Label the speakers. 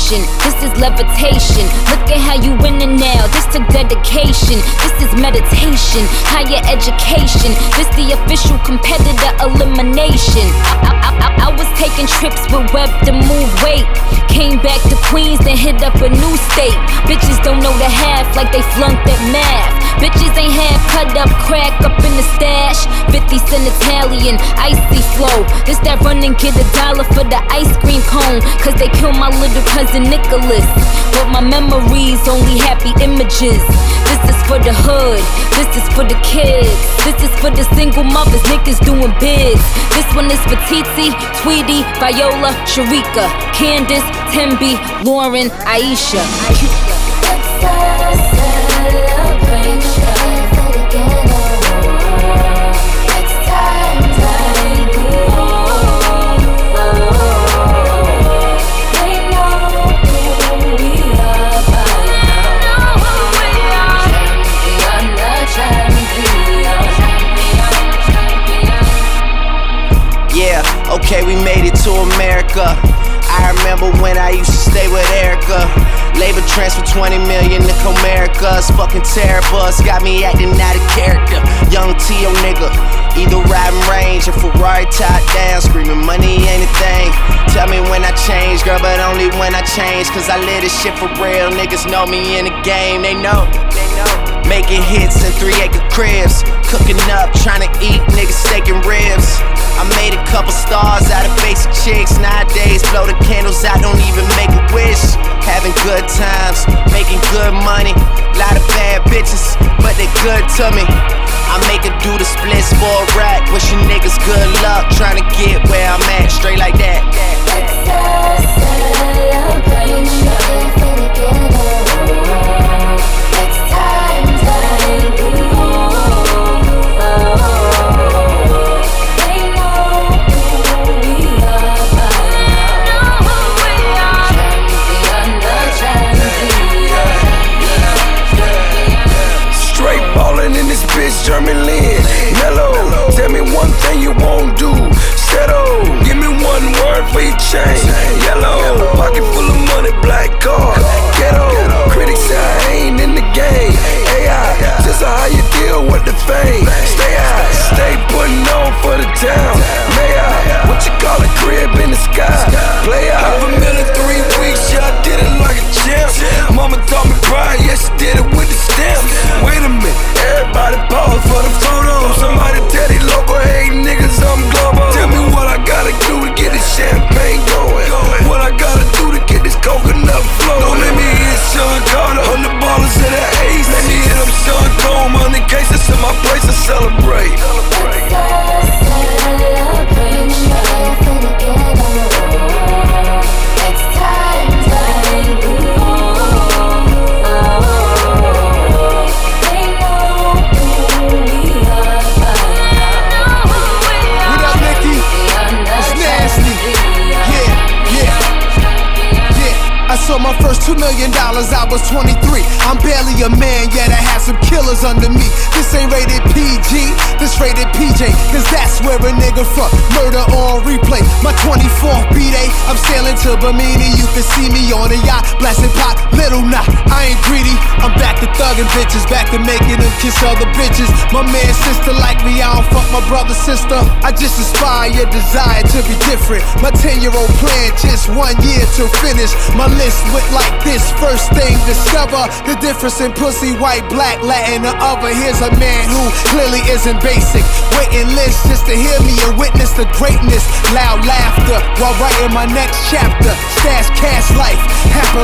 Speaker 1: elevation. This is levitation. Look at how you winning now. This took dedication. This is meditation. Higher education. This the official competitor elimination. I was taking trips with Web to move weight. Came back to Queens, then hit up a new state. Bitches don't know the half like they flunked at math. Bitches ain't half cut up, crack up in the stash. 50 cent Italian, icy flow. This that run and get $1 for the ice cream cone. Cause they killed my little cousin Nicholas. But my memories only happy images. This is for the hood, this is for the kids. This is for the single mothers, niggas doing bids. This one is for Titi, Tweety, Viola, Sharika, Candace, Tembi, Lauren, Aisha.
Speaker 2: Okay, we made it to America. I remember when I used to stay with Erica. Labor transfer 20 million to Comerica's. Fucking terror bus got me acting out of character. Young T.O. nigga, either riding range or Ferrari top down, screaming money ain't a thing. Tell me when I change, girl, but only when I change. Cause I live this shit for real. Niggas know me in the game, they know. Making hits in 3-acre cribs. Cooking up, trying to eat, niggas steak and ribs. I made a couple stars out of basic chicks. Nowadays, blow the candles out, don't even make a wish. Having good times, making good money. Lot of bad bitches, but they good to me. I make her do the splits for a rack. Wish you niggas good luck, trying to get where I'm at. Straight like that.
Speaker 3: German Lynn, mellow. Tell me one thing you won't do. Settle. Give me one word for your chain. Yellow. Pocket full of money, black card. Ghetto. Critics say I ain't in the game. AI. Just how you deal with the fame. Stay out. Stay putting on for the town. May I? What you call a crib in the sky? Play out. $500,000 3 weeks. Yeah, I did it like a champ. Mama taught me pride. Yeah, she did it with the stamp. Wait a minute. Everybody pause for the photo. Somebody tell these local hating niggas I'm global. Tell me what I gotta do to get this champagne going. What I gotta do to get this coconut flowing. Don't let me hit Sean Carter, 100 ballers in the ace. Let me hit up Sean Coleman, 100 cases in my place to celebrate.
Speaker 4: So my first $2 million, I was 23. I'm barely a man, yet I have some killers under me. This ain't rated PG, this rated PJ, cause that's where a nigga from. Murder on replay. My 24th B-Day, I'm sailing to Bimini. You can see me on a yacht, blasting pot, little nah. I ain't greedy, I'm back to thugging bitches, back to making them kiss other bitches. My man, sister like me, I don't fuck my brother, sister. I just inspire your desire to be different. My 10-year-old plan, just 1 year to finish. My list went like this. First thing, discover the difference in pussy, white, black, Latin, or other. Here's a man who clearly isn't basic. Waiting list just to hear me and witness the greatness. Loud laughter while writing my next chapter. Stash cash life, half